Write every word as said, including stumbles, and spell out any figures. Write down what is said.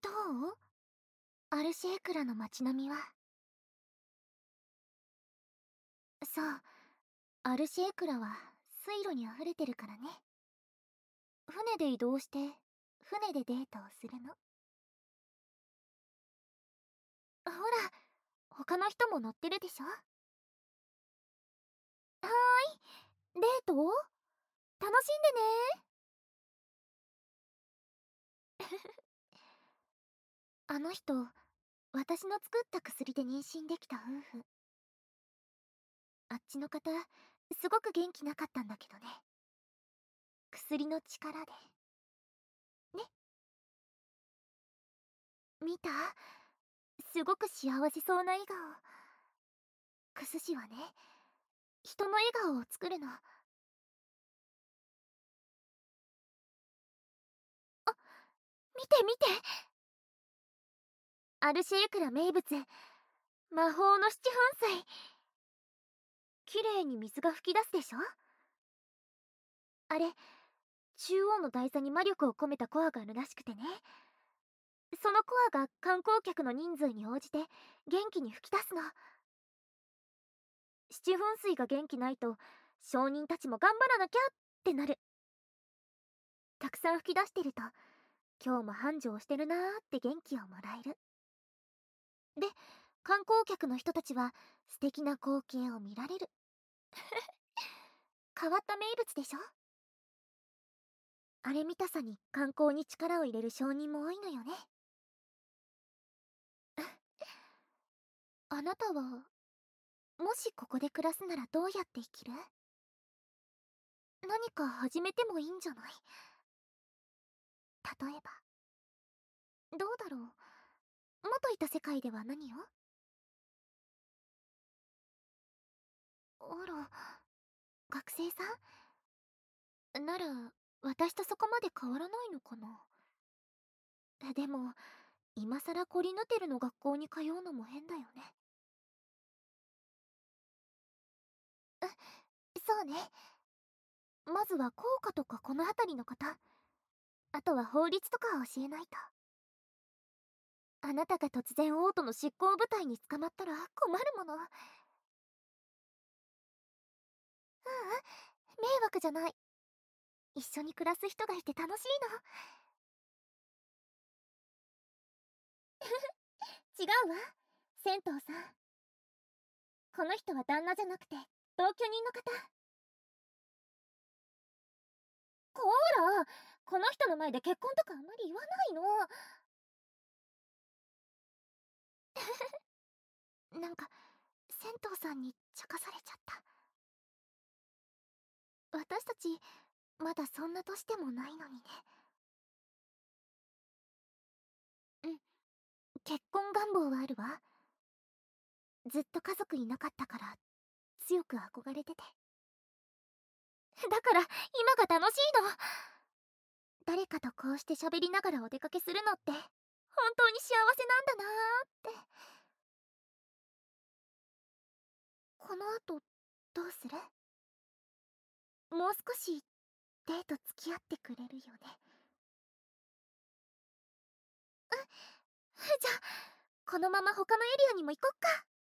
どう？アルシェークラの街並みは。そう、アルシェークラは水路に溢れてるからね。船で移動して船でデートをするの。ほら、他の人も乗ってるでしょ。はーい、デート楽しんでね。あの人、私の作った薬で妊娠できた夫婦。あっちの方、すごく元気なかったんだけどね。薬の力で。ね、見た？すごく幸せそうな笑顔。クスシはね、人の笑顔を作るの。見て見て、アルシェークラ名物、魔法の七噴水。綺麗に水が噴き出すでしょ。あれ、中央の台座に魔力を込めたコアがあるらしくてね。そのコアが観光客の人数に応じて元気に吹き出すの。七噴水が元気ないと商人たちも頑張らなきゃってなる。たくさん吹き出してると今日も繁盛してるなーって元気をもらえる。で、観光客の人たちは素敵な光景を見られる。変わった名物でしょ。あれ見たさに観光に力を入れる商人も多いのよね。あなたはもしここで暮らすならどうやって生きる？何か始めてもいいんじゃない？例えば。どうだろう。元いた世界では何を？あら、学生さんなら私とそこまで変わらないのかな。でも今さらコリヌテルの学校に通うのも変だよね。そうね。まずは効果とかこの辺りのこと、あとは法律とか教えないと。あなたが突然王都の執行部隊に捕まったら困るもの。ううん、迷惑じゃない。一緒に暮らす人がいて楽しいの。違うわ、銭湯さん。この人は旦那じゃなくて同居人の方。こーら、この人の前で結婚とかあんまり言わないの。なんか銭湯さんに茶化されちゃった。私たちまだそんな年でもないのにね。うん、結婚願望はあるわ。ずっと家族いなかったから強く憧れてて。だから今が楽しいの。誰かとこうして喋りながらお出かけするのって本当に幸せなんだなーって。この後どうする？もう少しデート付き合ってくれるよね？じゃあこのまま他のエリアにも行こっか。